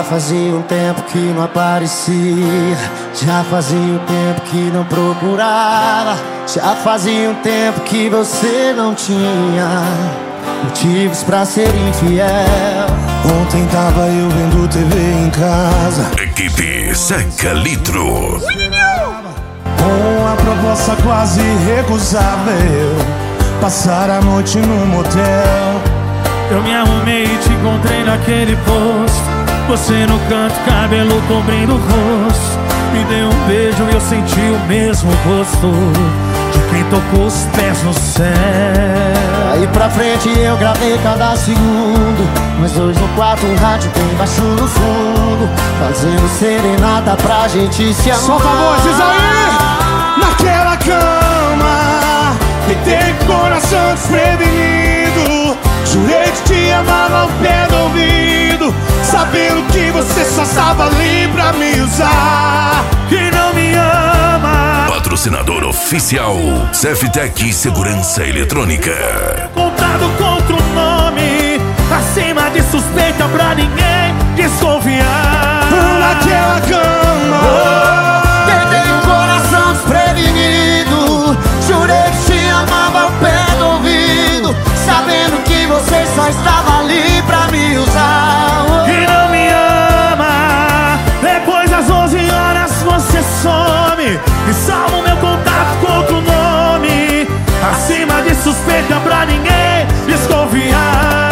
Já fazia um tempo que não aparecia, já fazia um tempo que não procurava, já fazia um tempo que você não tinha motivos pra ser infiel. Ontem tava eu vendo TV em casa, Equipe Seca Litro. com a proposta quase irrecusável, passar a noite num motel. Eu me arrumei e te encontrei naquele posto, você no canto, cabelo cobrindo o rosto. Me deu um beijo e eu senti o mesmo gosto de quem tocou os pés no céu. Aí pra frente eu gravei cada segundo, nós dois no quarto, um rádio bem baixo no fundo, fazendo serenata pra gente se amar. Solta a voz, diz aí! Naquela cama, deitei com o coração desprevenido, jurei que te amava ao pé do ouvido, sabendo que você só estava ali pra me usar. Que não me ama, Patrocinador oficial Ceftec Segurança Eletrônica. contado contra o nome, acima de suspeita pra ninguém desconfiar. Naquela cama, Tentei um coração desprevenido, jurei que te amava ao pé do ouvido, sabendo que você só estava ali pra me usar. Que não me ama, depois das 11 horas você some e salva o meu contato com outro nome, acima de suspeita pra ninguém desconfiar.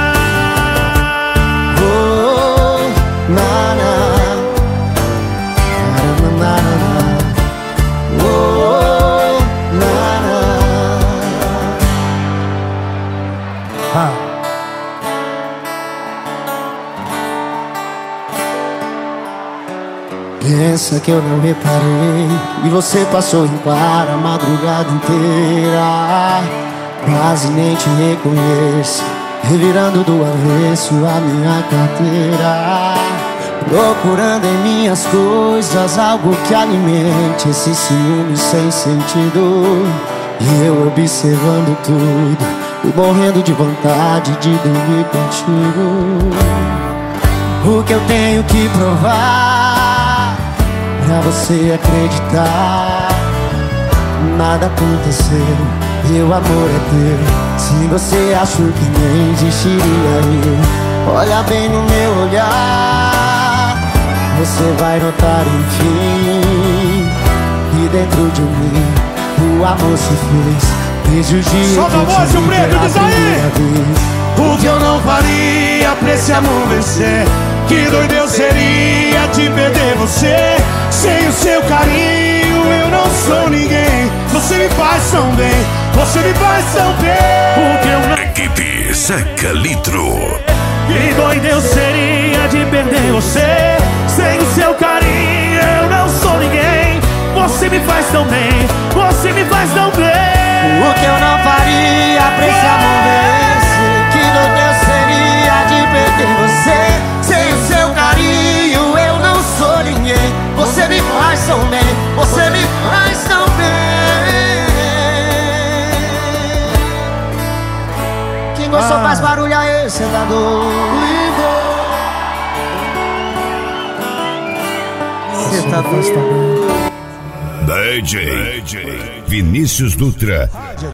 Oh, na, na. Na, na, na, na. Oh, na, na. Pensa que eu não reparei e você passou em claro a madrugada inteira. Quase nem te reconheço, revirando do avesso a minha carteira, procurando em minhas coisas algo que alimente esse ciúme sem sentido. E eu observando tudo e morrendo de vontade de dormir contigo. O que eu tenho que provar pra você acreditar? Nada aconteceu, meu amor é teu. Se você achou que nem existiria eu, olha bem no meu olhar, você vai notar enfim que dentro de mim o amor se fez desde o dia solta a que eu voz, te o vi preto, pela diz aí! primeira vez. o que eu não faria pra esse amor vencer? Que doido eu seria de perder você. Sem o seu carinho eu não sou ninguém. Você me faz tão bem, você me faz tão bem. O que eu não Equipe Seca Litro. Que doido eu seria de perder você. Sem o seu carinho eu não sou ninguém. Você me faz tão bem, você me faz tão bem. O que eu não faria pra esse amor vencer? Que doido eu seria de perder você. Sem o seu carinho eu não sou ninguém. Você me faz tão bem, você me faz tão bem. Quem gostou faz barulho aí, cê tá doido. Cê tá doido. DJ Vinícius Dutra.